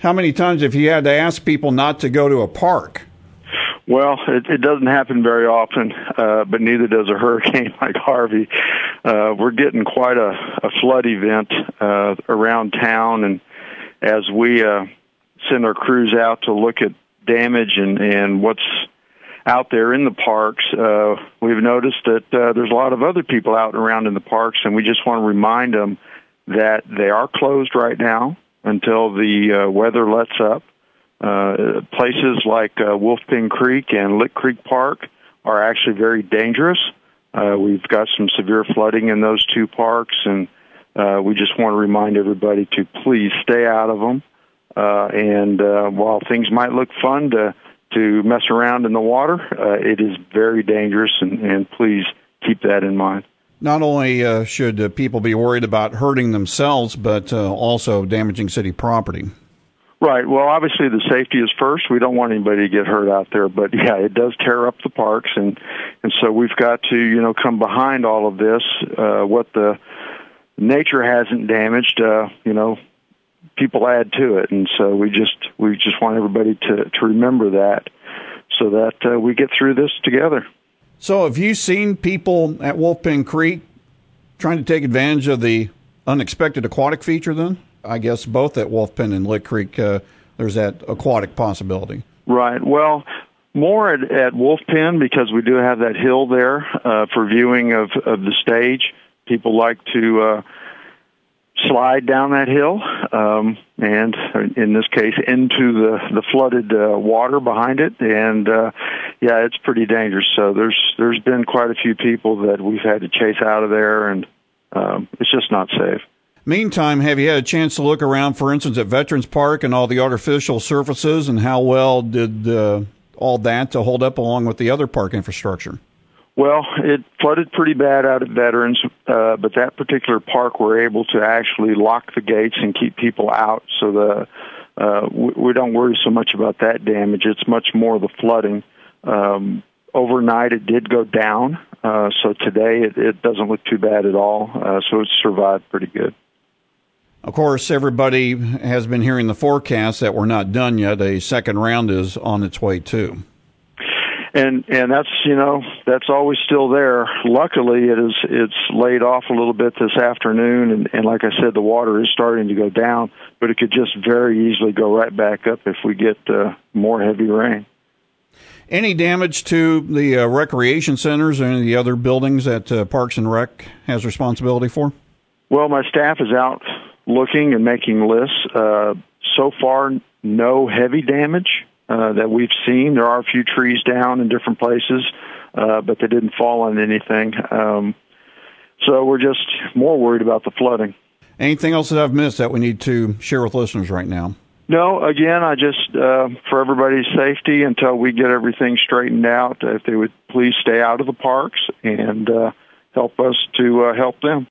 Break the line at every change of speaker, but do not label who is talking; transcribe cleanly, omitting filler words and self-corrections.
How many times have you had to ask people not to go to a park?
Well, it doesn't happen very often, but neither does a hurricane like Harvey. We're getting quite a flood event around town, and as we send our crews out to look at damage and what's out there in the parks, we've noticed that there's a lot of other people out and around in the parks, and we just want to remind them that they are closed right now until the weather lets up. Places like Wolfpen Creek and Lick Creek Park are actually very dangerous. We've got some severe flooding in those two parks, and we just want to remind everybody to please stay out of them. And while things might look fun to mess around in the water, it is very dangerous, and please keep that in mind.
Not only should people be worried about hurting themselves, but also damaging city property.
Right. Well, obviously the safety is first. We don't want anybody to get hurt out there, but yeah, it does tear up the parks, and so we've got to come behind all of this. What the nature hasn't damaged, people add to it, and so we just want everybody to remember that, so that we get through this together.
So, have you seen people at Wolfpen Creek trying to take advantage of the unexpected aquatic feature? Then, I guess both at Wolfpen and Lick Creek, there's that aquatic possibility.
Right. Well, more at Wolfpen, because we do have that hill there for viewing of the stage. People like to slide down that hill, and in this case, into the flooded water behind it. And yeah, it's pretty dangerous. So there's been quite a few people that we've had to chase out of there, and it's just not safe.
Meantime, have you had a chance to look around, for instance, at Veterans Park and all the artificial surfaces, and how well did all that to hold up along with the other park infrastructure?
Well, it flooded pretty bad out at Veterans, but that particular park we're able to actually lock the gates and keep people out, so we don't worry so much about that damage. It's much more the flooding. Overnight it did go down, so today it doesn't look too bad at all, so it's survived pretty good.
Of course, everybody has been hearing the forecast that we're not done yet. A second round is on its way too.
And that's always still there. Luckily, it's laid off a little bit this afternoon, and like I said, the water is starting to go down, but it could just very easily go right back up if we get more heavy rain.
Any damage to the recreation centers or any of the other buildings that Parks and Rec has responsibility for?
Well, my staff is out looking and making lists. So far, no heavy damage that we've seen. There are a few trees down in different places, but they didn't fall on anything. So we're just more worried about the flooding.
Anything else that I've missed that we need to share with listeners right now?
No, again, I just, for everybody's safety, until we get everything straightened out, if they would please stay out of the parks and help us to help them.